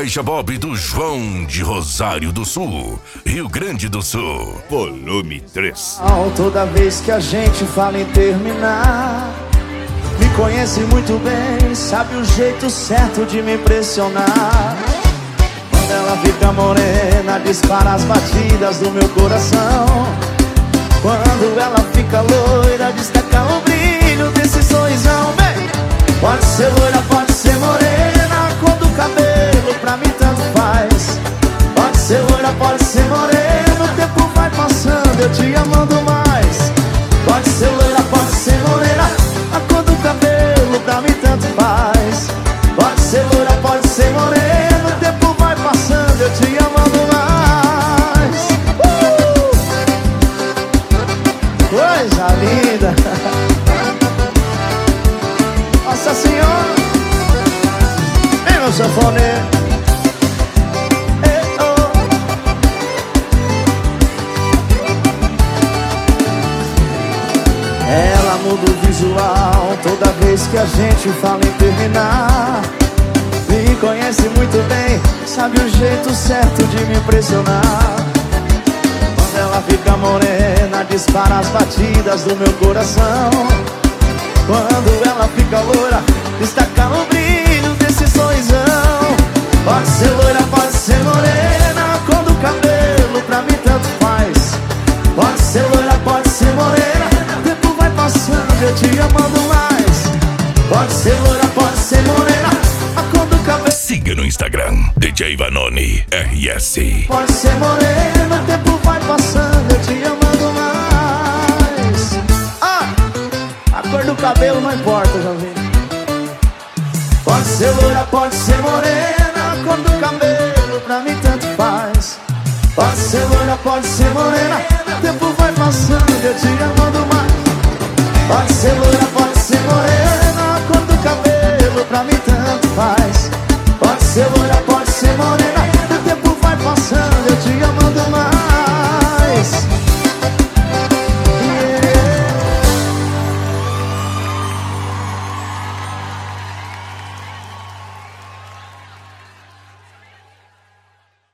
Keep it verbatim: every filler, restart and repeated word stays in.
Caixa Bob do João de Rosário do Sul, Rio Grande do Sul. Volume três. Toda vez que a gente fala em terminar, me conhece muito bem, sabe o jeito certo de me impressionar. Quando ela fica morena, dispara as batidas do meu coração. Quando ela fica loira, destaca o brilho desse sorrisão. Bem, pode ser loira, pode ser morena, cor do cabelo pra mim tanto faz. Pode ser loira, pode ser morena, o tempo vai passando, eu te amando mais. Pode ser loira, pode ser morena, a cor do cabelo pra mim tanto faz. Pode ser loira, pode ser morena, o tempo vai passando, eu te amando mais. uh! Coisa linda. Nossa Senhora, vem meu sanfoneiro. Ela muda o visual toda vez que a gente fala em terminar. Me conhece muito bem, sabe o jeito certo de me impressionar. Quando ela fica morena, dispara as batidas do meu coração. Quando ela fica loira, destaca o brilho desse sorrisão. Pode ser loira, pode ser morena, a cor do cabelo pra mim tanto faz. Pode ser loira, pode ser morena, o tempo vai passando, eu te amando mais. Pode ser loira, pode ser morena, a cor do cabelo. Siga no Instagram, D J Vanoni R S. Pode ser morena, o tempo vai passando, eu te amando mais. Ah, a cor do cabelo não importa, Joãozinho. Pode ser loira, pode ser morena, a cor do cabelo pra mim tanto faz. Pode ser loira, pode ser morena, o tempo vai passando, eu te amando mais. Pode ser loira, pode ser morena, a cor do cabelo pra mim